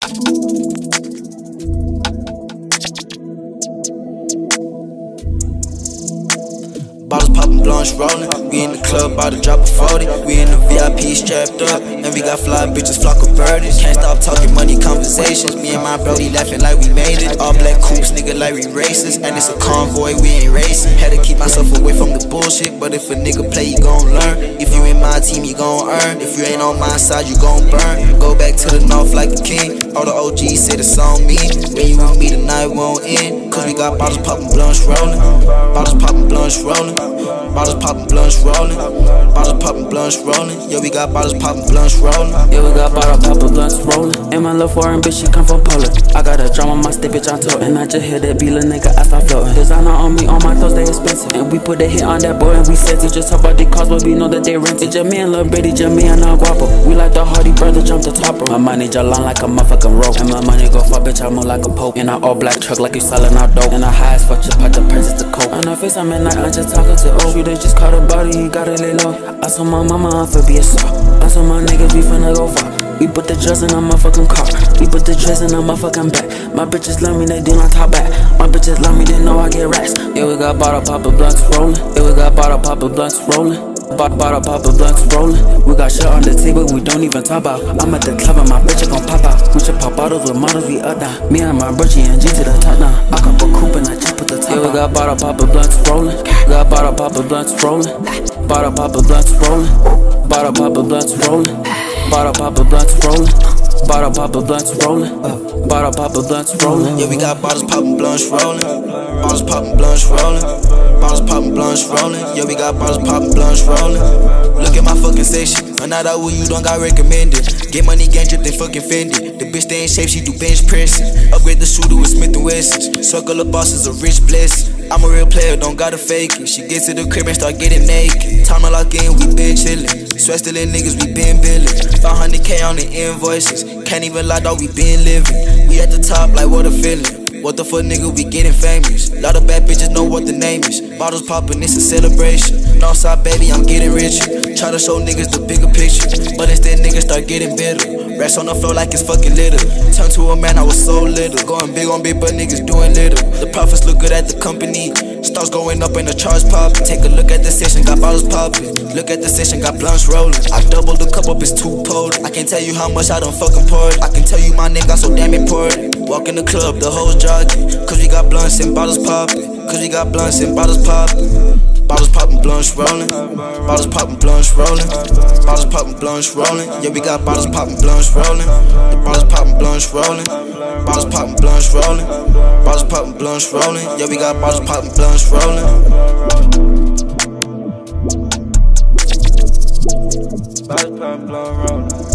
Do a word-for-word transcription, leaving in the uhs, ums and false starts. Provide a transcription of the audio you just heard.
Bottles poppin', blunts rollin'. We in the club, bout to drop a forty. We in the V I P strapped up, and we got fly bitches, flock of birdies. Can't stop talking money conversations. Me and my brody laughing like we made it. All black coops, nigga, like we racist. And it's a convoy, we ain't racing. Had to keep myself away from the bullshit, but if a nigga play, you gon' learn. If you in my team, you gon' earn. If you ain't on my side, you gon' burn. Go back to the north like a king. All the O Gs say the song me. When you want me, the night won't end. Cause we got bottles poppin', blunts rollin'. Bottles poppin', blunts rollin'. Bottles poppin', blunts rollin'. Bottles poppin', blunts rollin'. Yeah, we got bottles poppin', blunts rollin'. Yeah, we got bottle poppin', blunts rollin'. And my love foreign bitch, she come from Poland. I got a drum on my stick, bitch, I'm totin'. And I just hear that beat, little nigga, I start floatin'. Designer on me, on my toes, they expensive. And we put a hit on that boy and we set it. Just talk about the cost, but we know that they rent it. Just me and Lil Brady, just me and Al Guapo. We like the Hardy brother, jump the top rope. My money just long like a motherfucking rope. And my money go far, bitch, I move like a pope. In an all black truck like you sellin' out dope. And I high as fuck, just put the purchase to coke. On her face, I'm at night, I'm just talking to O. You they just caught a body, he gotta lay low. I saw my mama, I'm for B S O. I saw my niggas, we finna go far. We put the drugs in our motherfucking car. We put the dress in our motherfucking back. My bitches love me, they do not talk back. My bitches love me, they know I get racks. Yeah, we got bottle poppin', blunts rollin'. Yeah, we got bottle poppin', blunts rollin'. Bottle, bottle poppin', blunts rollin'. We got shit on the table, we don't even talk about. I'm at the club and my bitch gon' pop out. We should pop bottles with models, we up down. Me and my bro, G and G to the top now. I come for coupe and I jump with the top. Yeah, we got bottle poppin', blunts rollin'. We got bottle poppin', blunts rollin'. Bottle poppin', blunts rollin'. Bottle poppin', blunts rollin'. Bottle poppin', blunts rollin'. Bottle poppin', blunts rollin'. Bottle poppin', blunts rollin'. Yeah, we got bottles poppin', blunts rollin'. Bottles poppin', blunts rollin'. Bottles poppin', blunts rollin'. Yeah, we got bottles poppin', blunts rollin'. Look at my fucking section. A night out with you don't got recommended. Get money, gang drip, they fucking fended. The bitch stay in shape, she do bench presses. Upgrade the shooter with Smith and Wessons. Circle of bosses, a rich blessing. I'm a real player, don't gotta fake it. She gets to the crib and start getting naked. Time to lock in, we been chillin'. Sweat stealing niggas, we been billin'. five hundred K on the invoices. Can't even lie, dog, we been living. We at the top, like what a feeling. What the fuck, nigga, we getting famous. Lot of bad bitches know what the name is. Bottles poppin', it's a celebration. Northside, baby, I'm getting richer. Try to show niggas the bigger picture, but instead niggas start getting bitter. Racks on the floor like it's fucking little. Turned to a man, I was so little. Going big on big, but niggas doing little. The profits look good at the company. Stocks going up and the charts poppin'. Take a look at the session, got bottles poppin'. Look at the session, got blunts rollin'. I doubled the cup up, it's too potent. I can't tell you how much I done fucking poured. I can tell you my name got so damn important. Walk in the club, the hoes jogging. Cause we got blunts and bottles poppin'. Cause we got blunts and bottles poppin'. Bottles poppin', blunts rollin'. Bottles poppin', blunts rollin'. Bottles poppin', blunts rollin'. Yeah, we got bottles poppin', blunts rollin'. The bottles poppin', blunts rollin'. Bottles poppin', blunts rollin'. Bottles poppin', blunts rollin'. Yeah, we got bottles poppin', blunts rollin'. Bottles poppin', blunts rollin'.